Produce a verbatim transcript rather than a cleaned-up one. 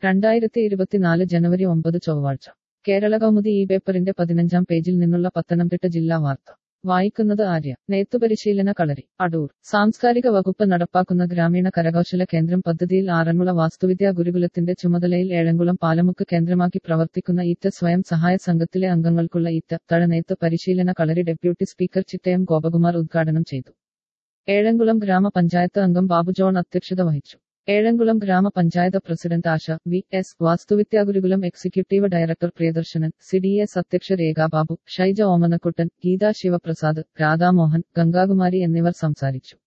രണ്ടായിരത്തി ഇരുപത്തിനാല് ജനുവരി ഒമ്പത് ചൊവ്വാഴ്ച കേരള കൗമുദി ഈ പേപ്പറിന്റെ പതിനഞ്ചാം പേജിൽ നിന്നുള്ള പത്തനംതിട്ട ജില്ലാ വാർത്ത വായിക്കുന്നത് ആര്യ. നെയ്ത്തുപരിശീലന കളരി അടൂർ. സാംസ്കാരിക വകുപ്പ് നടപ്പാക്കുന്ന ഗ്രാമീണ കരകൗശല കേന്ദ്രം പദ്ധതിയിൽ ആറന്മുള വാസ്തുവിദ്യാ ഗുരുകുലത്തിന്റെ ചുമതലയിൽ ഏഴംകുളം പാലമുക്ക് കേന്ദ്രമാക്കി പ്രവർത്തിക്കുന്ന ഈറ്റ സ്വയം സഹായ സംഘത്തിലെ അംഗങ്ങൾക്കുള്ള ഈറ്റ തഴ നെയ്ത്ത് പരിശീലന കളരി ഡെപ്യൂട്ടി സ്പീക്കർ ചിറ്റയം ഗോപകുമാർ ഉദ്ഘാടനം ചെയ്തു. ഏഴംകുളം ഗ്രാമപഞ്ചായത്ത് അംഗം ബാബു ജോൺ അധ്യക്ഷത വഹിച്ചു. ഏഴംകുളം ഗ്രാമപഞ്ചായത്ത് president Asha V S, Vastuvidyagurukulam executive director Priyadarshanan, C D S അധ്യക്ഷ രേഖാ ബാബു, ഷൈജ ഓമനക്കുട്ടൻ, ഗീതാ ശിവപ്രസാദ്, രാധാമോഹൻ, ഗംഗാകുമാരി എന്നിവർ സംസാരിച്ചു.